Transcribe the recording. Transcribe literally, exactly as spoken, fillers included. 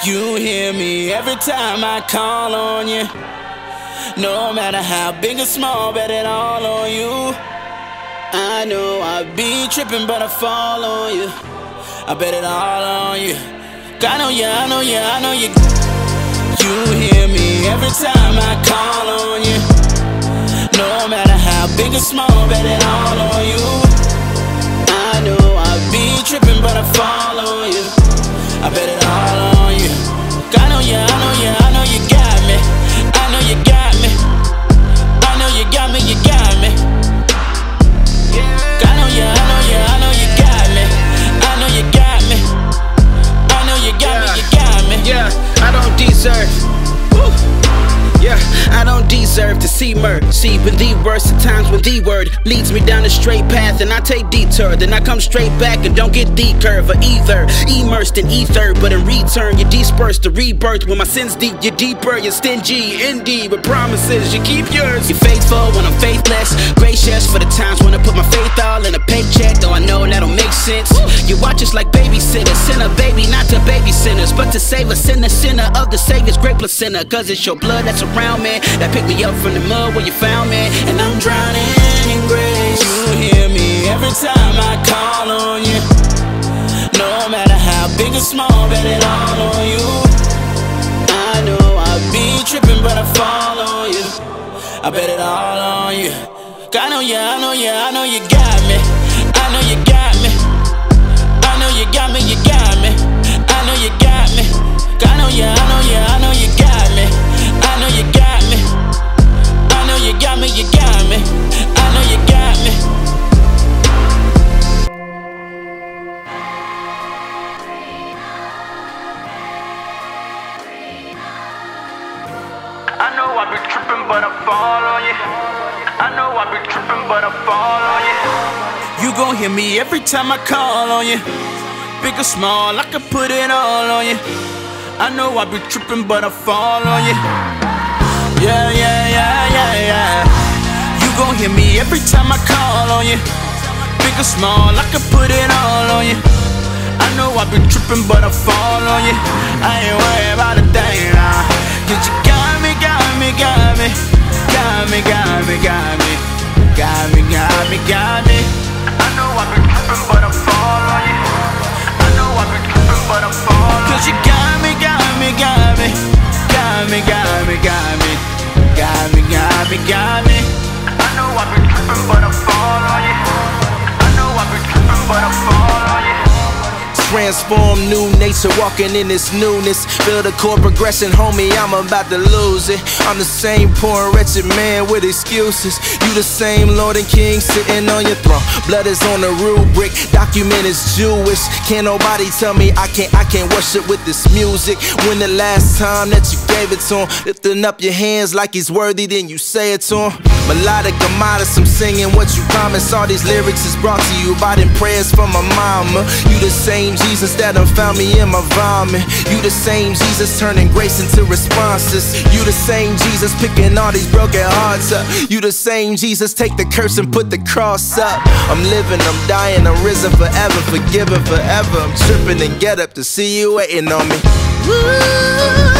You hear me every time I call on you. No matter how big or small, bet it all on you. I know I be tripping, but I fall on you. I bet it all on you. I know you, I know you, I know you. You hear me every time I call on you. No matter how big or small, bet it all on you. I know I be tripping, but I fall on you. I bet it all on you. I know you, I know you, I know you got me. I know you got me. I know you got me, you got me. I know you, I know you, I know you got me. I know you got me. I know you got me, you got me. Yeah, I don't deserve. Woo. Yeah, I don't deserve to see mercy, but the worst of times when the word leads me down a straight path and I take detour, then I come straight back and don't get the curve or either. Immersed in ether, but in return you're dispersed to rebirth. When my sins deep, you're deeper, you're stingy, indeed, with promises you keep yours. You're faithful when I'm faithless, gracious for the times when I put my faith all in a paycheck, though I know that'll make sense. You watch us like babysitters, sinner baby, not to baby sinners, but to save a sinner, sinner of the Savior's great placenta, cause it's your blood that's around me, that picked me up from the mud where you found me, and I'm drowning in grace. You hear me every time I call on you. No matter how big or small, bet it all on you. I know I be tripping, but I fall on you. I bet it all on you. I know you, I know you, I know you got me. I know you got me. I know you got me, you got me. I know you got me. I know you, I know you, I know you got me. I know you got me. I know you got me, you got me. I know you got me. I know I be tripping, but I fall on you. I know I be tripping, but I fall on you. You gon' hear me every time I call on you. Big or small, I can put it all on you. I know I be tripping, but I fall on you. Yeah, yeah, yeah, yeah, yeah. You gon' hear me every time I call on you. Big or small, I can put it all on you. I know I be tripping, but I fall on you. I ain't worried about a thing, nah. Cause you got me, got me, got me. Got me, got me, got me. Got me, got me, got me. I know I be tripping, but I fall on you. I know I be tripping, but I fall on you. Cause you got me, got me, got me. Got me, got me, got me. Got me, got me, got me. I know I be tripping, but I fall on you. I know I be tripping, but I fall on you. Transform new nature, walking in this newness. Feel the chord progression, homie, I'm about to lose it. I'm the same poor and wretched man with excuses. You the same Lord and King sitting on your throne. Blood is on the rubric, document is Jewish. Can't nobody tell me I can't, I can't worship with this music. When the last time that you gave it to him? Lifting up your hands like he's worthy, then you say it to him. Melodic, I'm modest, I'm singing what you promised. All these lyrics is brought to you by them prayers from my mama. You the same Jesus that done found me in my vomit. You the same Jesus turning grace into responses. You the same Jesus picking all these broken hearts up. You the same Jesus take the curse and put the cross up. I'm living, I'm dying, I'm risen forever, forgiven forever. I'm tripping and get up to see you waiting on me. Woo.